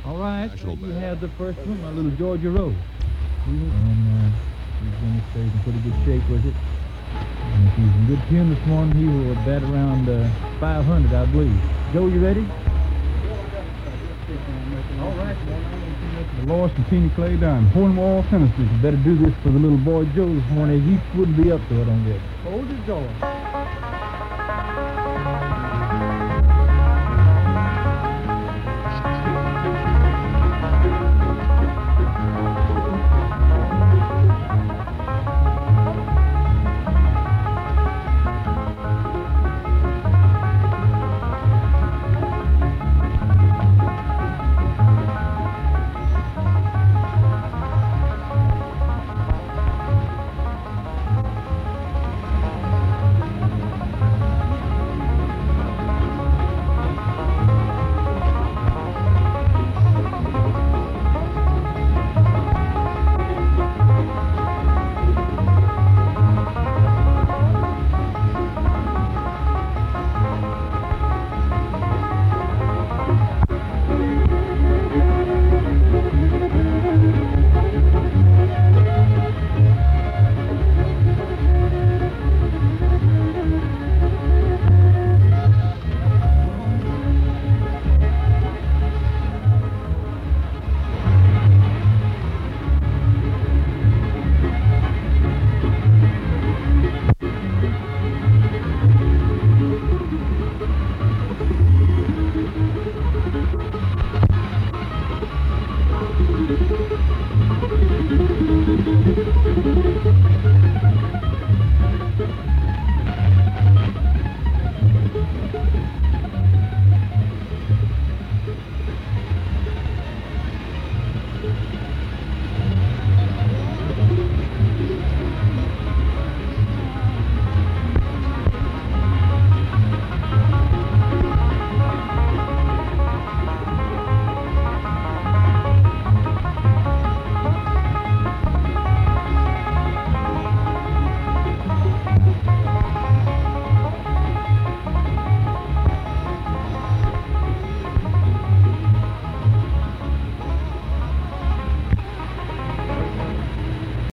All right, National you Bank. have the first one, my little Georgia Rose. And he's going to stay in pretty good shape with it. And if he's in good tune this morning, he will bat around 500, I believe. Joe, you ready? All right, the Lois and Tina Clay down in Hornwall, Tennessee. You better do this for the little boy Joe this morning. He wouldn't be up to it on this. Hold his door.